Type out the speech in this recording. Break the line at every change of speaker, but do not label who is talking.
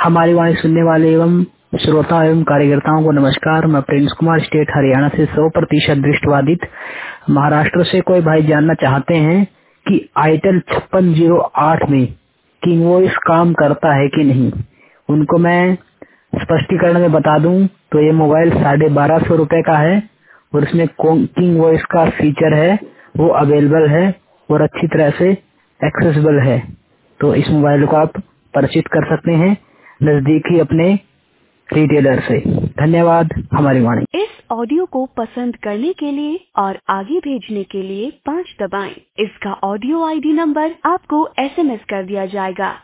हमारी वाणी सुनने वाले एवं श्रोता एवं कार्यकर्ताओं को नमस्कार। मैं प्रिंस कुमार, स्टेट हरियाणा से 100% दृष्टिबाधित। महाराष्ट्र से कोई भाई जानना चाहते हैं कि आईटेल 5608 में किंग वॉइस काम करता है कि नहीं। उनको मैं स्पष्टीकरण में बता दूं तो ये मोबाइल 1250 रुपए का है और इसमें किंग वॉइस का फीचर है वो अवेलेबल है और अच्छी तरह से एक्सेसिबल है। तो इस मोबाइल को आप परिचित कर सकते हैं नजदीकी अपने रिटेलर से। धन्यवाद। हमारी वाणी।
इस ऑडियो को पसंद करने के लिए और आगे भेजने के लिए 5 दबाएं। इसका ऑडियो आईडी नंबर आपको SMS कर दिया जाएगा।